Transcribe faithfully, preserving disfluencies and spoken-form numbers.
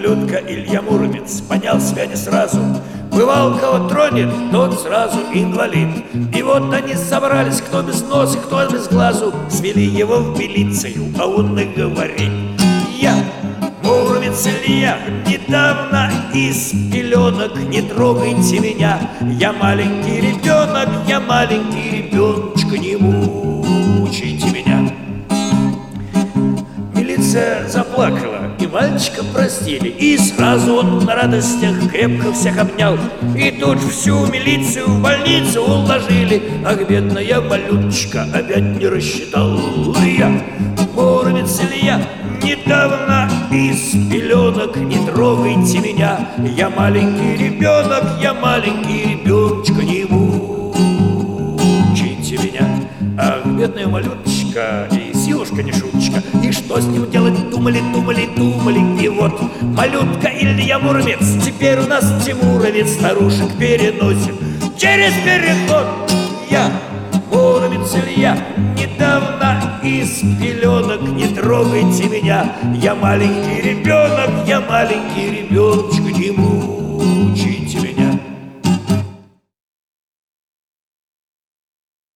Малютка Илья Муромец понял себя не сразу. Бывал, кого тронет, тот сразу инвалид. И вот они собрались, кто без носа, кто без глазу. Свели его в милицию, а он и говорит: я, Муромец Илья, недавно из пеленок, не трогайте меня. Я маленький ребенок, я маленький ребеночка, не мучайте меня. Милиция заплакала, и мальчика простили, и сразу он на радостях крепко всех обнял. И тут всю милицию в больницу уложили. Ах, бедная малюточка, опять не рассчитал. Я, Муромец Илья, недавно из пеленок, не трогайте меня. Я маленький ребенок, я маленький ребеночка, не мучайте меня. Ах, бедная малюточка, и силушка не шуточка. И что с ним делать, думали, думали, думали. И вот малютка Илья Муромец теперь у нас Тимуровец, старушек переносит через переход. Я, Муромец Илья, недавно из пеленок, не трогайте меня. Я маленький ребенок, я маленький ребеночек, не мучайте